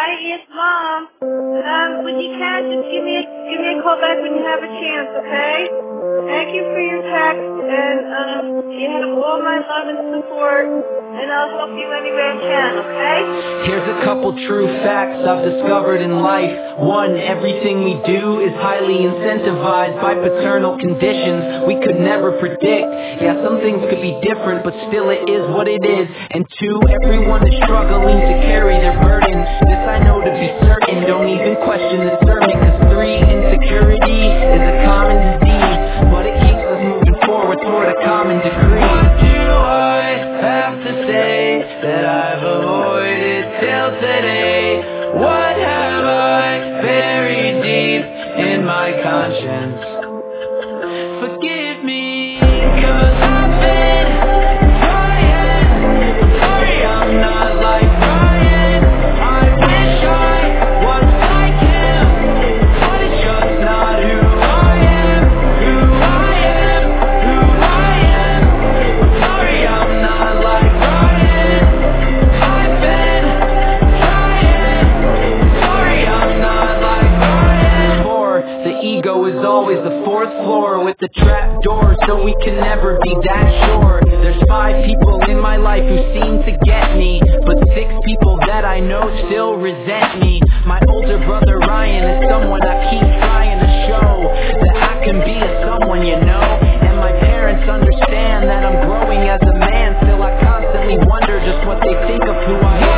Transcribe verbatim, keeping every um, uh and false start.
Hi, it's Mom. Um, when you can, just give me a, give me a call back when you have a chance, okay? Thank you for your text, and um, you have all my love and support, and I'll help you any way I can, okay? Here's a couple true facts I've discovered in life. One, everything we do is highly incentivized by paternal conditions we could never predict. Yeah, some things could be different, but still it is what it is. And two, everyone is struggling to carry their burden. This I know to be certain, don't even question the sermon. Cause three, insecurity is a common disease, but it keeps us moving forward toward a common decree. What do I have to say that I've avoided till today? What have I buried deep in my conscience? Forgive me, cause I've been trying. Sorry I'm not like Brian. I wish I was like him, but it's just not who I am. Who I am, who I am. Sorry I'm not like Brian. I've been trying. Sorry I'm not like Brian. Four, the ego is always the fourth floor with the trap door, so we can never be that sure. There's five people in my life who seem to get me, but six people that I know still resent me. My older brother Ryan is someone I keep trying to show that I can be a someone, you know. And my parents understand that I'm growing as a man, still I constantly wonder just what they think of who I am.